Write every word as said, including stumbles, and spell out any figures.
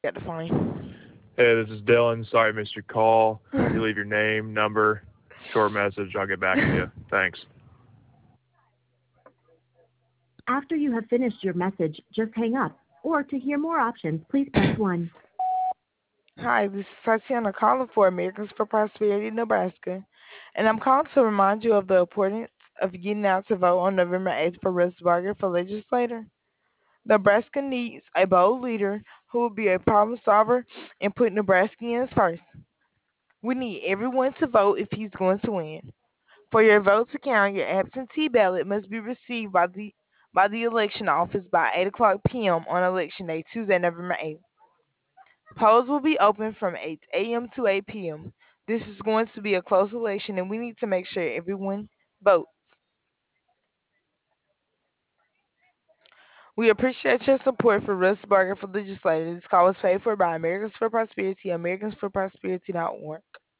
Got the phone. Hey, this is Dylan. Sorry I missed your call. If you leave your name, number, short message, I'll get back to you. Thanks. After you have finished your message, just hang up. Or to hear more options, please press one. Hi, this is Tatiana calling for Americans for Prosperity, Nebraska. And I'm calling to remind you of the importance of getting out to vote on November eighth for Russ Barger for legislator. Nebraska needs a bold leader who will be a problem solver and put Nebraskans first. We need everyone to vote if he's going to win. For your vote to count, your absentee ballot must be received by the by the election office by eight o'clock p m on election day, Tuesday, November eighth. Polls will be open from eight a m to eight p m. This is going to be a close election, and we need to make sure everyone votes. We appreciate your support for Russ Barger for legislator. This call was paid for by Americans for Prosperity, Americans for Prosperity dot org.